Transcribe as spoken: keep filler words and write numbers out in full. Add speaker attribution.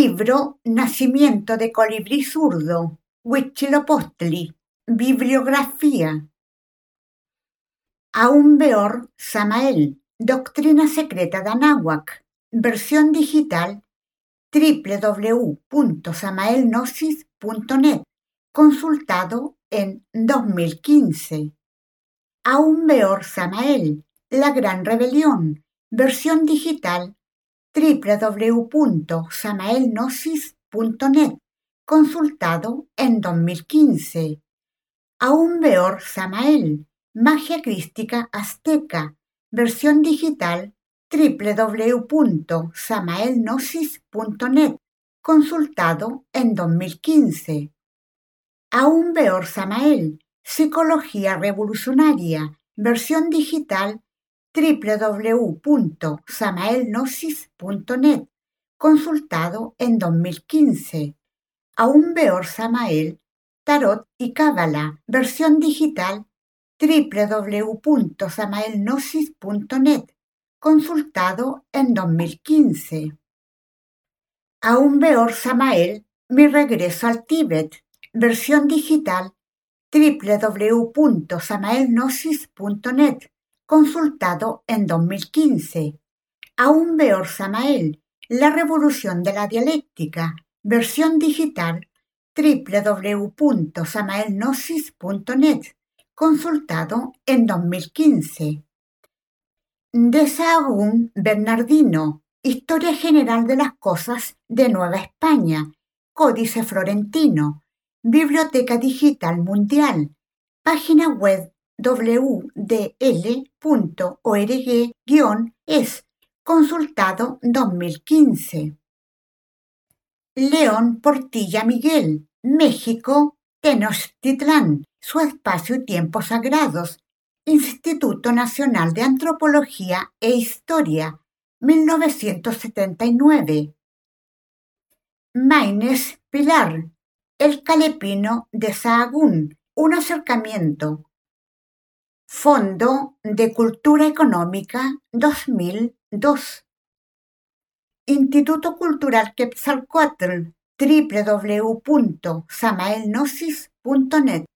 Speaker 1: Libro Nacimiento de colibrí zurdo, Huitzilopochtli. Bibliografía. Aún Beor Samael, Doctrina Secreta de Anáhuac. Versión digital doble u doble u doble u punto samael gnosis punto net. Consultado en dos mil quince. Aún Beor Samael, La Gran Rebelión. Versión digital doble u doble u doble u punto samael gnosis punto net. Consultado en dos mil quince. Aún Beor Samael, Magia Crística Azteca. Versión digital doble u doble u doble u punto samael gnosis punto net. Consultado en dos mil quince. Aún Beor Samael, Psicología Revolucionaria. Versión digital doble u doble u doble u punto samael gnosis punto net. Consultado en dos mil quince. Aún Beor Samael, Tarot y Cábala. Versión digital doble u doble u doble u punto samael gnosis punto net. Consultado en dos mil quince. Aún Beor Samael, Mi regreso al Tíbet. Versión digital doble u doble u doble u punto samael gnosis punto net. Consultado en dos mil quince. Aún Beor Samael, La revolución de la dialéctica. Versión digital doble u doble u doble u punto samael gnosis punto net. Consultado en dos mil quince. De Sahagún Bernardino, Historia General de las Cosas de Nueva España, Códice Florentino, Biblioteca Digital Mundial, página web doble u d l punto org guión es, consultado dos mil quince. León Portilla Miguel, México, Tenochtitlán, Su espacio y tiempos sagrados, Instituto Nacional de Antropología e Historia, mil novecientos setenta y nueve. Maynez Pilar, El Calepino de Sahagún, un acercamiento. Fondo de Cultura Económica dos mil dos. Instituto Cultural Quetzalcóatl, doble u doble u doble u punto samael gnosis punto net.